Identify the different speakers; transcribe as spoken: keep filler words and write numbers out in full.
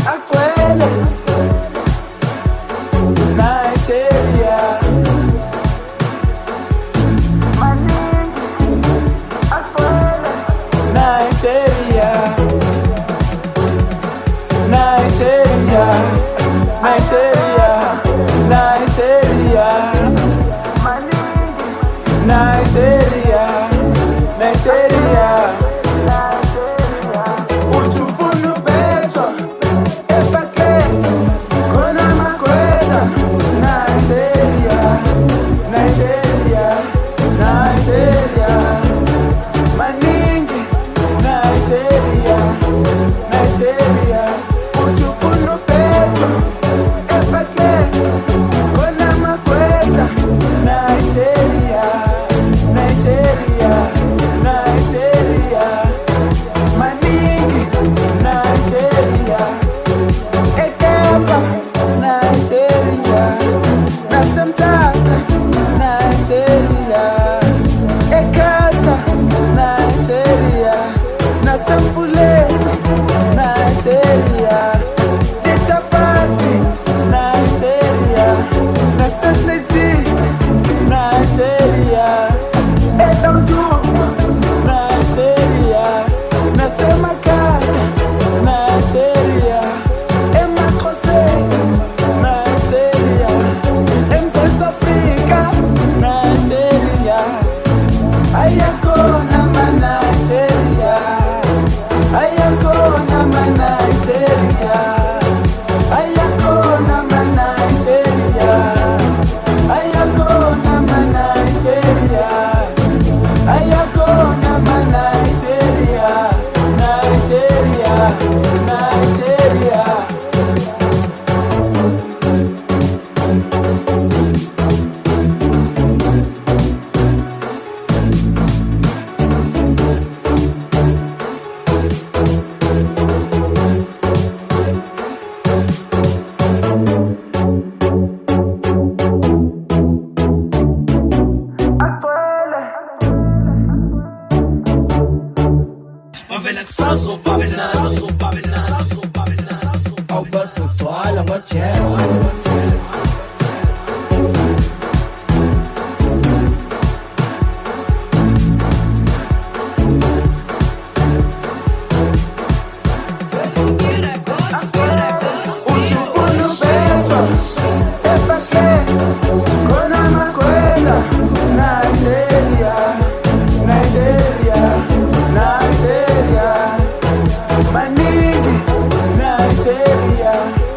Speaker 1: Actuele Nigeria Nigeria Nigeria Nigeria Nigeria Nigeria Nigeria Utufunu beto Epake Kona makweta Nigeria Nigeria Nigeria Maningi Nigeria Nigeria Utufunu beto Epake Kona makweta Nigeria Nigeria Nigeria Maningi Nigeria Ekeba Nigeria Nasemtaka Nigeria Ekata Nigeria Nasemfuleni Nigeria Ditapati Nigeria Naseseti Nigeria Edamju Nigeria Nasemakana Nigeria Emakose Nigeria South Africa Nigeria Ayakona ma Nigeria Ayakona ma Nigeria Ayakona ma Nigeria Ayakona ma Nigeria Ayakona ma Nigeria Nigeria Nigeria
Speaker 2: Sasso, Babylon, Sasso, Babylon, Sasso, Babylon, Sasso.
Speaker 1: Au basso toala machero. Utufunu beto Epake Kona makweta Nigeria Nigeria Nigeria Maningi Nigeria